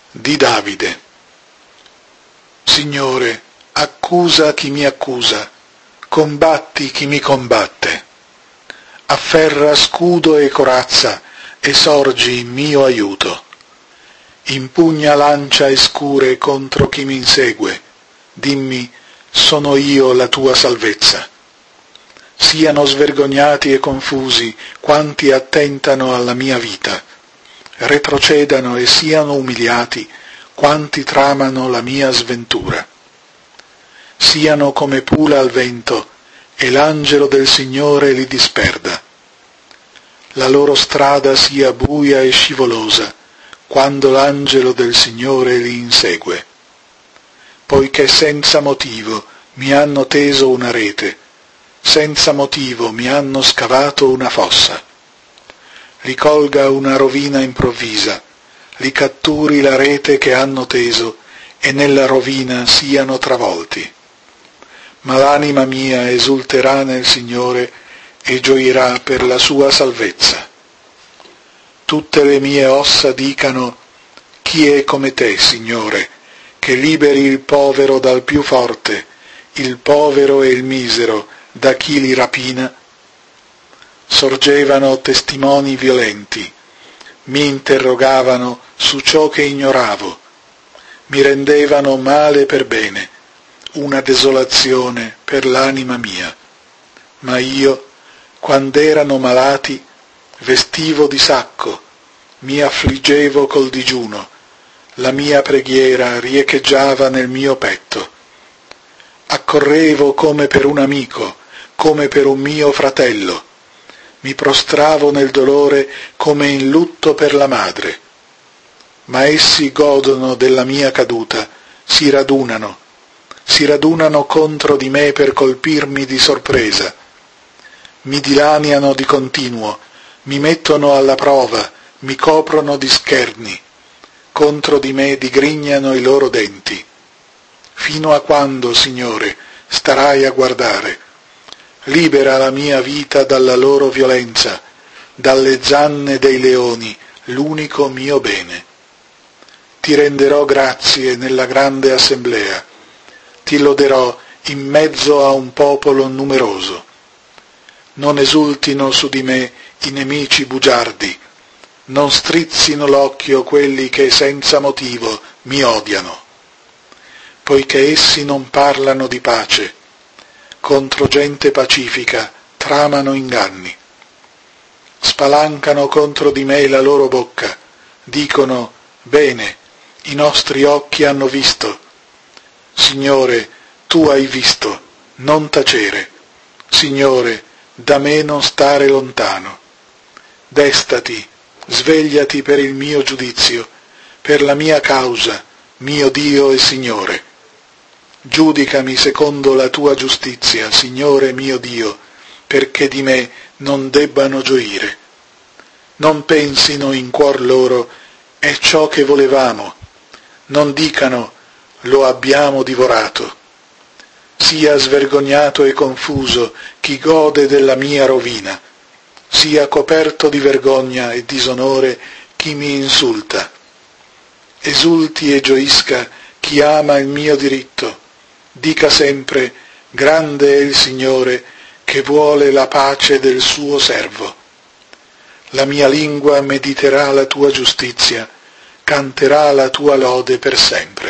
Di Davide. Signore, accusa chi mi accusa, combatti chi mi combatte. Afferra scudo e corazza e sorgi in mio aiuto. Impugna lancia e scure contro chi mi insegue. Dimmi, sono io la tua salvezza. Siano svergognati e confusi quanti attentano alla mia vita. Retrocedano e siano umiliati quanti tramano la mia sventura. Siano come pula al vento e l'angelo del Signore li disperda. La loro strada sia buia e scivolosa quando l'angelo del Signore li insegue. Poiché senza motivo mi hanno teso una rete, senza motivo mi hanno scavato una fossa. Li colga una rovina improvvisa, li catturi la rete che hanno teso e nella rovina siano travolti. Ma l'anima mia esulterà nel Signore e gioirà per la sua salvezza. Tutte le mie ossa dicano: chi è come te, Signore, che liberi il povero dal più forte, il povero e il misero da chi li rapina? Sorgevano testimoni violenti, mi interrogavano su ciò che ignoravo, mi rendevano male per bene, una desolazione per l'anima mia. Ma io, quand'erano malati, vestivo di sacco, mi affliggevo col digiuno, la mia preghiera riecheggiava nel mio petto. Accorrevo come per un amico, come per un mio fratello, mi prostravo nel dolore come in lutto per la madre. Ma essi godono della mia caduta, si radunano contro di me per colpirmi di sorpresa. Mi dilaniano di continuo, mi mettono alla prova, mi coprono di scherni, contro di me digrignano i loro denti. Fino a quando, Signore, starai a guardare? Libera la mia vita dalla loro violenza, dalle zanne dei leoni, l'unico mio bene. Ti renderò grazie nella grande assemblea, ti loderò in mezzo a un popolo numeroso. Non esultino su di me i nemici bugiardi, non strizzino l'occhio quelli che senza motivo mi odiano, poiché essi non parlano di pace, contro gente pacifica tramano inganni. Spalancano contro di me la loro bocca, dicono: bene, i nostri occhi hanno visto. Signore, tu hai visto, non tacere. Signore, da me non stare lontano. Destati, svegliati per il mio giudizio, per la mia causa, mio Dio e Signore. Giudicami secondo la tua giustizia, Signore mio Dio, perché di me non debbano gioire. Non pensino in cuor loro: è ciò che volevamo. Non dicano: lo abbiamo divorato. Sia svergognato e confuso chi gode della mia rovina. Sia coperto di vergogna e disonore chi mi insulta. Esulti e gioisca chi ama il mio diritto. Dica sempre: grande è il Signore che vuole la pace del suo servo. La mia lingua mediterà la tua giustizia, canterà la tua lode per sempre.